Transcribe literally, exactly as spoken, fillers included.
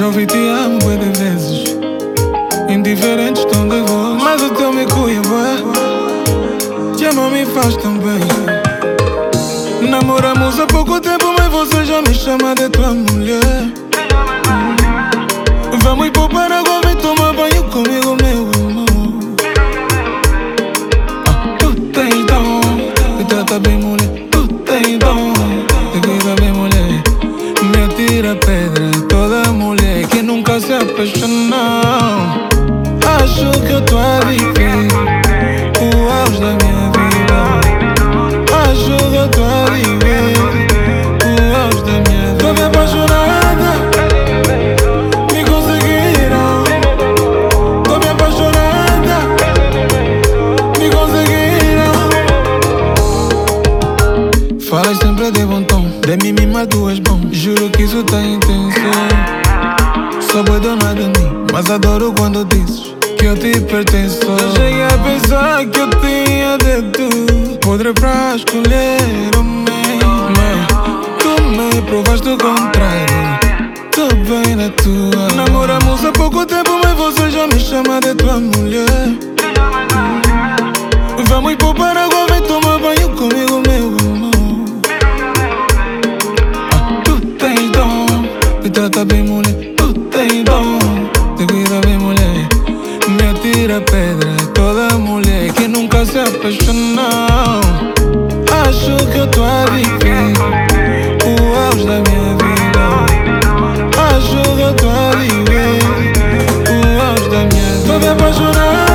Já ouvi te amo bué de vezes, em diferentes tons de voz, mas o teu me cuia bué, já não me faz tão bem. Namoramos há pouco tempo, mas você já me chama de tua mulher. Vamos ir pro Paraguai, vem tomar banho comigo, meu amor. Ah, tu tens dom, me trata bem, mulher. Tu tens dom, te cuida bem, mulher. Me atira pedra toda mulher que nunca se apaixonou. Acho que eu tô a viver o auge da minha vida. Acho que eu tô a viver o auge da minha vida. Tô me apaixonada, me conseguiram. Tô me apaixonada, me conseguiram. Falas sempre de bom tom, de mim me matou és bom. Juro que isso tem intenção. Sou boa dona de mim, mas adoro quando dizes que eu te pertenço. Já cheguei a pensar que eu tinha de tudo, podre pra escolher o meu, mas tu me provaste o contrário. Tô bem na tua. Namoramos há pouco tempo, mas você já me chama de tua mulher. Vamos ir pro Paraguai, vem tomar banho comigo, meu amor. Ah, tu tens dom, te trata bem, mulher. Tu tens dom, te cuida bem, mulher. Me atira pedra toda mulher que nunca se apaixonou. Acho que eu tô a viver o auge da minha vida. Acho que eu tô a viver o auge da minha vida. Tô me apaixonando.